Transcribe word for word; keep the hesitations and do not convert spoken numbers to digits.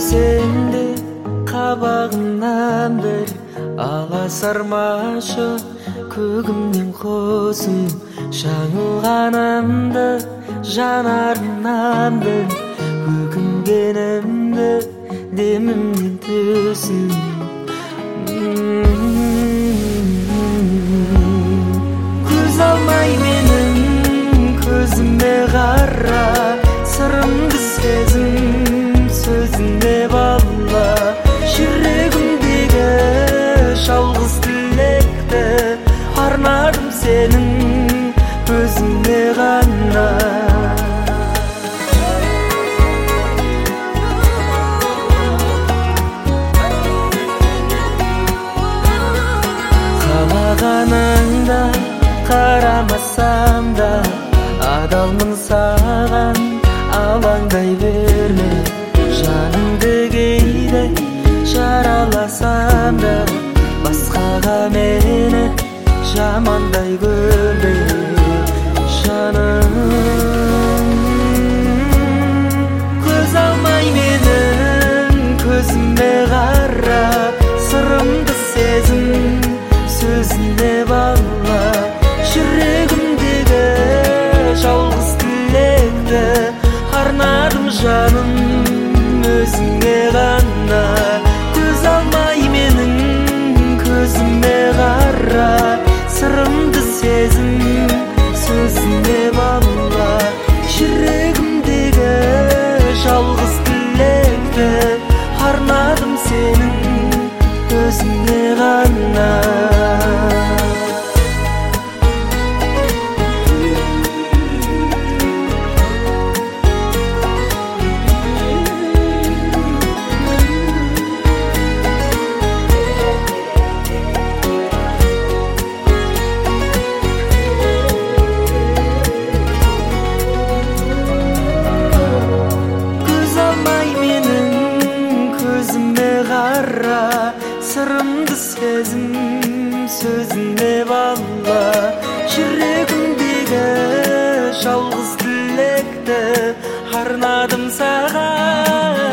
көрсеңде қабағымнан бір аласармашы көгімнен қосым жаңылғанымды жанарымнан бір өкінгенімді демімнен төсін көз алмай менің көзіме қара сырымды сезім сөзіне бала жүрегімдегі жалғыз тілекті арнадым сенің өзіңе ғана қалағаныңда қарамасам да адалмын саған алаңдай берме жаныңды кейде жараласам да басқаға мені жамандай көрме жаным көз алмай менің көзіме қара сырымды сезім сөзіне бала жүрегімдегі жалғыз тілекті арнадым жаным өзіңе ғана көз алмай менің көзіме қара сырымды сезім сөзіне бала жүрегімдегі жалғыз тілекті арнадым сенің өзіңе ғана сырымды сезім сөзіне бала жүрегімдегі жалғыз тілекті арнадым саған